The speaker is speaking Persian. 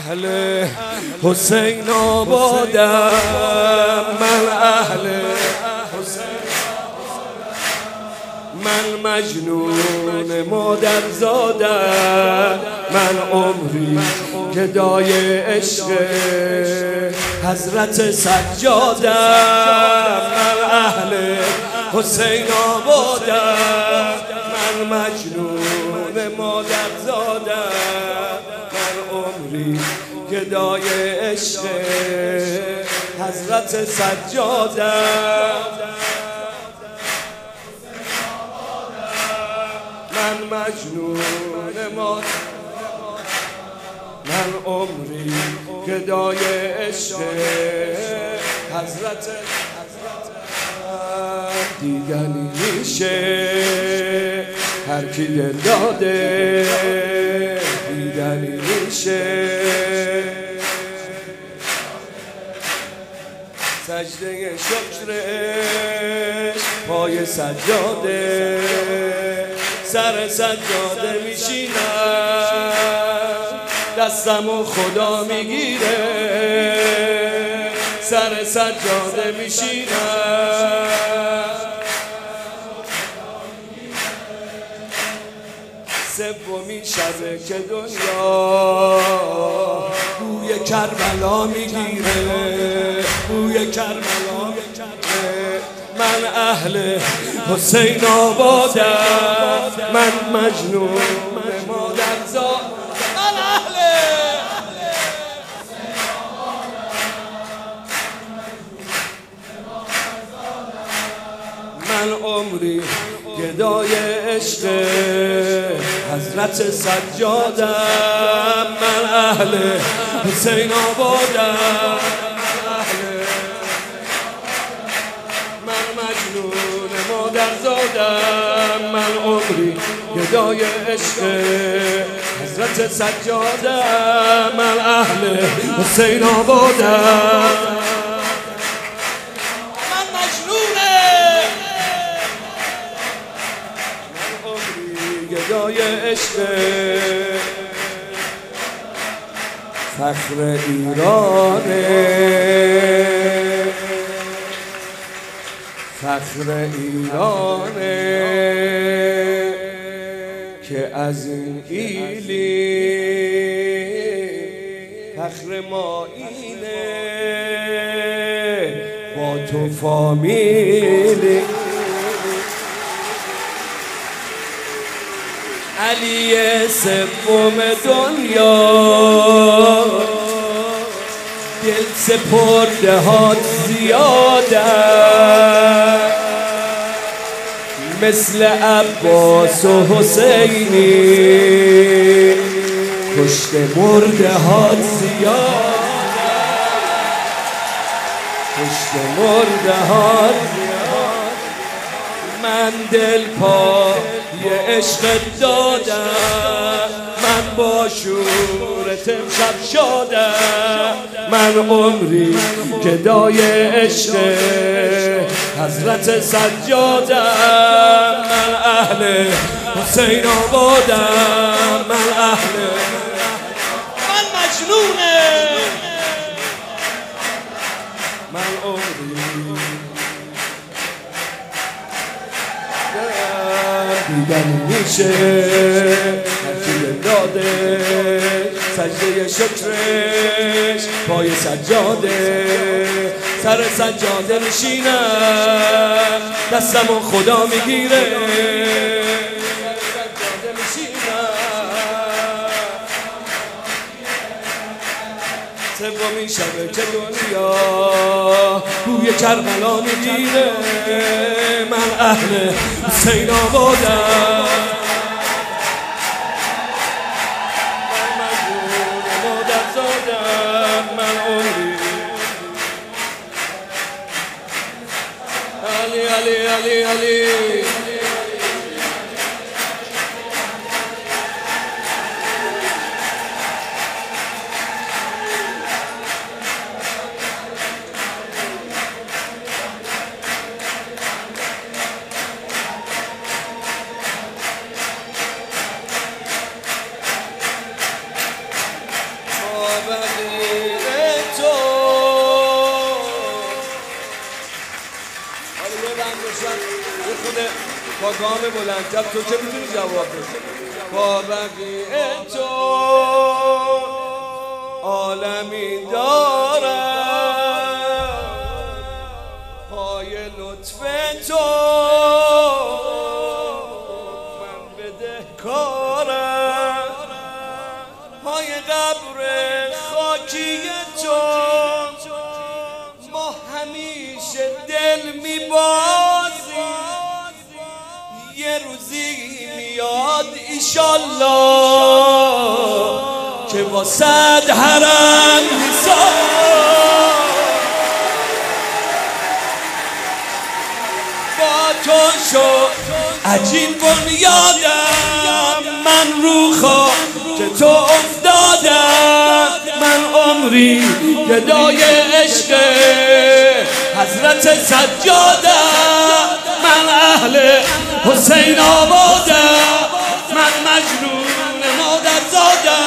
اهل حسین آبادم، من اهل حسین آبادم، من مجنون مادر زادم، من عمری گدای عشق حضرت سجادم، من اهل حسین آبادم، من مجنون مادر زادم، من عمری گدای عشق حضرت سجادم، من مجنون مادر، من عمری گدای عشق حضرت دیدنی میشه هر کی دل داده، دیدنی میشه سجده شکرش پای سجاده، سر سجاده میشینم دستمو خدا میگیره، سر سجاده میشینم سومین شبه که دنیا بوی کربلا میگیره، بوی کربلا میگیره، من اهل حسین آبادم، من مجنون مادر زادم، من اهل حسین آبادم، من عمری گدای عشق حضرت سجادم، من اهل حسین آبادم، من مجنون مادر زادم، من عمری گدای عشق حضرت سجادم، من اهل حسین آبادم، من مجنونه من عمری گدای عشق فخر ایرانه، فخر ایرانه که از این ایلی فخر ما اینه، با تو فامیلی علی سوم دنیا، دل سپرده هات زیاده مثل عباس و حسینی، کشت مرده هات زیاده، کشت مرده هات زیاده، من دل پای عشق دادم، من با شورت امشب شادم، من عمری گدای عشق حضرت سجادم، من اهل حسین آبادم، من اهل من مجنونه من عمری دیدن میشه هرچی داده، سجده شکرش پای سجاده، سر سجاده میشینم دستمو خدا میگیره، سجاده میشینم سومین شبه که دنیا بوی کربلا میگیره، من اهل حسین آبادم، من مجنون مادر زادم، من عمری علی علی علی علی بقیه تو. حالا یه بند باشم یه خود با گام بلندتر تو که میتونی جواب بدی. با بقیه تو عالمی دارم پای لطف تو من بدهکارم پای قبر خاکی تو ما همیشه دل میبازیم یه روزی میاد ایشالله که با 100 حرم با تو شد عجیب بنیادم من رو خواه که تو افتادم من عمری گدای عشق حضرت سجادم من اهل حسین آبادم من مجنون مادر زادم